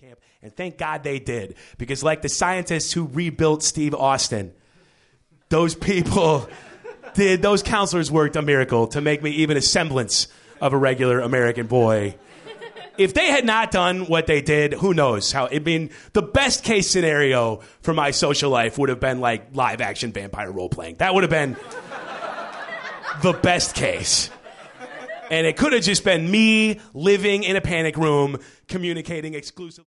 camp, and thank God they did, because like the scientists who rebuilt Steve Austin, those counselors worked a miracle to make me even a semblance of a regular American boy. If they had not done what they did, who knows how. I mean, the best case scenario for my social life would have been like live action vampire role playing. That would have been the best case. And it could have just been me living in a panic room, communicating exclusively.